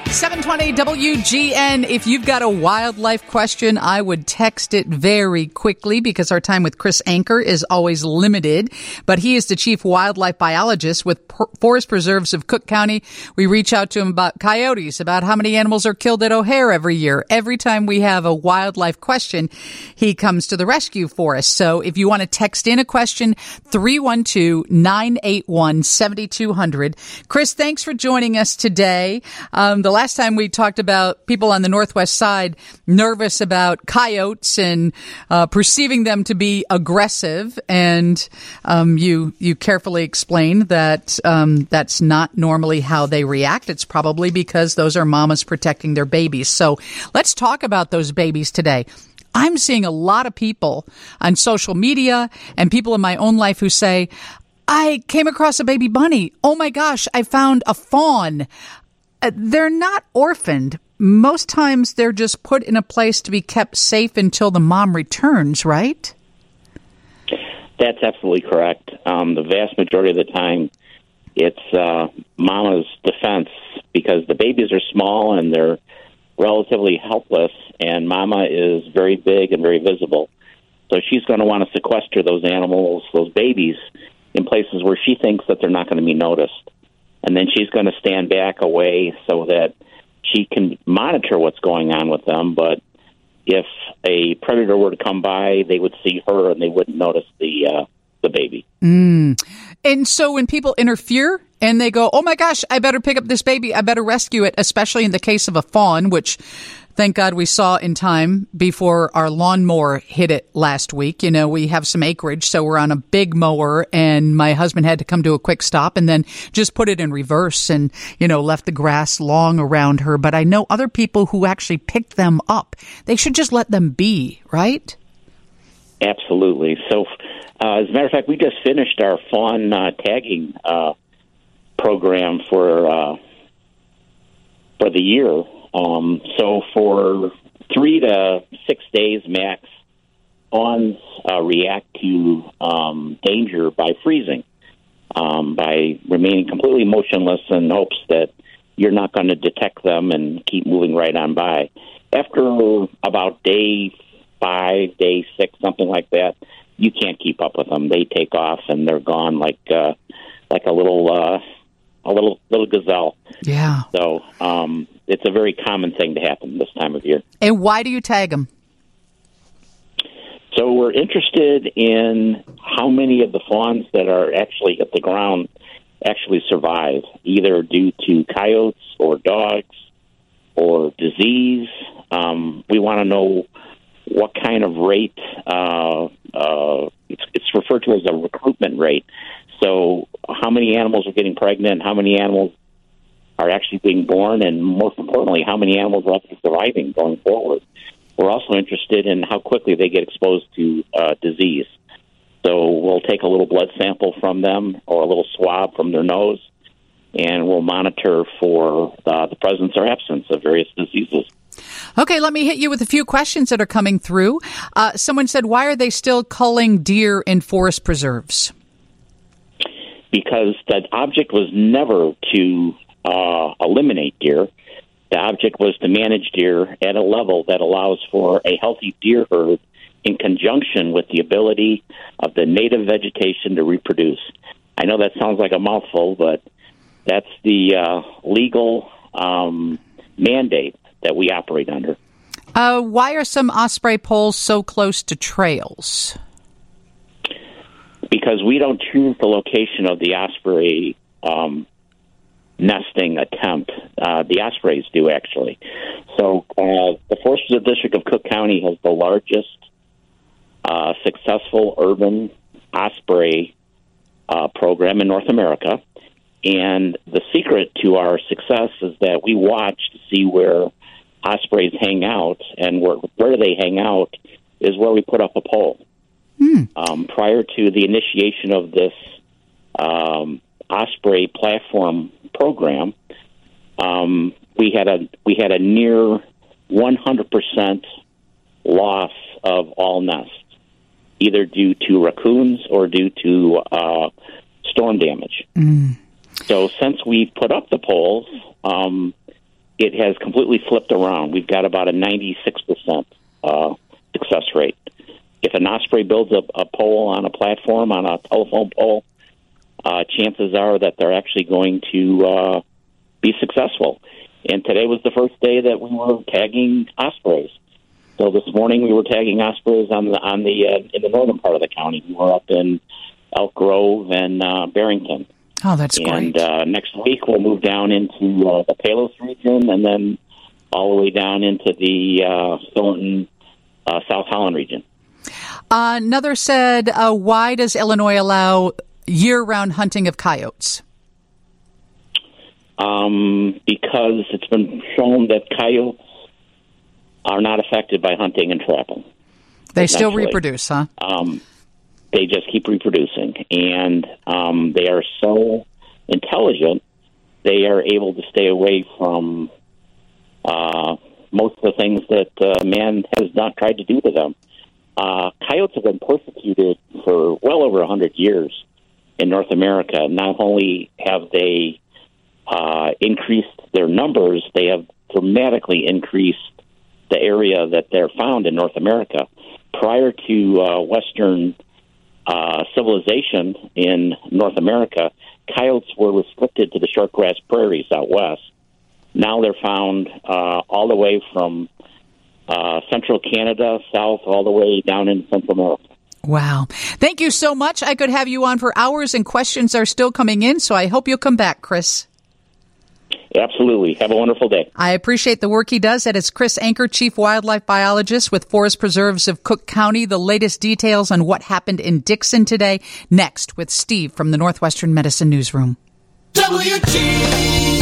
720 WGN. If you've got a wildlife question, I would text it very quickly because our time with Chris Anker is always limited. But he is the chief wildlife biologist with Forest Preserves of Cook County. We reach out to him about coyotes, about how many animals are killed at O'Hare every year. Every time we have a wildlife question, he comes to the rescue for us. So if you want to text in a question, 312-981-7200. Chris, thanks for joining us today. The last time we talked about people on the Northwest side nervous about coyotes and perceiving them to be aggressive, and you carefully explained that that's not normally how they react. It's probably because those are mamas protecting their babies. So let's talk about those babies today. I'm seeing a lot of people on social media and people in my own life who say, I came across a baby bunny. Oh my gosh, I found a fawn. They're not orphaned. Most times they're just put in a place to be kept safe until the mom returns, right? That's absolutely correct. The vast majority of the time, it's mama's defense because the babies are small and they're relatively helpless, and mama is very big and very visible. So she's going to want to sequester those animals, those babies, in places where she thinks that they're not going to be noticed. And then she's going to stand back away so that she can monitor what's going on with them. But if a predator were to come by, they would see her and they wouldn't notice the baby. And so when people interfere and they go, oh my gosh, I better pick up this baby, I better rescue it, especially in the case of a fawn, which thank God we saw in time before our lawnmower hit it last week. You know, we have some acreage, so we're on a big mower, and my husband had to come to a quick stop and then just put it in reverse and, you know, left the grass long around her. But I know other people who actually picked them up. They should just let them be, right? Absolutely. So, as a matter of fact, we just finished our fawn tagging program for the year. So for 3 to 6 days max, fawns react to danger by freezing, by remaining completely motionless in hopes that you're not going to detect them and keep moving right on by. After about day 5, day 6, something like that, you can't keep up with them. They take off and they're gone like a little gazelle. Yeah. So it's a very common thing to happen this time of year. And why do you tag them? So we're interested in how many of the fawns that are actually at the ground actually survive, either due to coyotes or dogs or disease. We want to know what kind of rate. It's referred to as a recruitment rate. So how many animals are getting pregnant, how many animals are actually being born, and most importantly, how many animals are actually surviving going forward. We're also interested in how quickly they get exposed to disease. So we'll take a little blood sample from them or a little swab from their nose, and we'll monitor for the presence or absence of various diseases. Okay, let me hit you with a few questions that are coming through. Someone said, why are they still culling deer in forest preserves? Because the object was never to eliminate deer. The object was to manage deer at a level that allows for a healthy deer herd in conjunction with the ability of the native vegetation to reproduce. I know that sounds like a mouthful, but that's the legal mandate that we operate under. Why are some osprey poles so close to trails? Because we don't choose the location of the osprey nesting attempt. The ospreys do, actually. So the Forest Preserve District of Cook County has the largest successful urban osprey program in North America. And the secret to our success is that we watch to see where ospreys hang out, and where they hang out is where we put up a pole. Prior to the initiation of this osprey platform program, we had a near 100% loss of all nests, either due to raccoons or due to storm damage. So since we put up the poles, it has completely flipped around. We've got about a 96% success rate. If an osprey builds a pole on a platform, on a telephone pole, chances are that they're actually going to be successful. And today was the first day that we were tagging ospreys. So this morning we were tagging ospreys in the northern part of the county. We were up in Elk Grove and Barrington. Oh, that's great. And next week we'll move down into the Palos region and then all the way down into the Thornton, South Holland region. Another said, why does Illinois allow year-round hunting of coyotes? Because it's been shown that coyotes are not affected by hunting and trapping. They still reproduce, huh? They just keep reproducing, and they are so intelligent, they are able to stay away from most of the things that man has not tried to do to them. Coyotes have been persecuted for well over 100 years in North America. Not only have they increased their numbers, they have dramatically increased the area that they're found in North America. Prior to Western civilization in North America, coyotes were restricted to the shortgrass prairies out west. Now they're found all the way from central Canada, south, all the way down in Central America. Wow. Thank you so much. I could have you on for hours, and questions are still coming in, so I hope you'll come back, Chris. Absolutely. Have a wonderful day. I appreciate the work he does. That is Chris Anker, Chief Wildlife Biologist with Forest Preserves of Cook County. The latest details on what happened in Dixon today. Next with Steve from the Northwestern Medicine Newsroom. WG!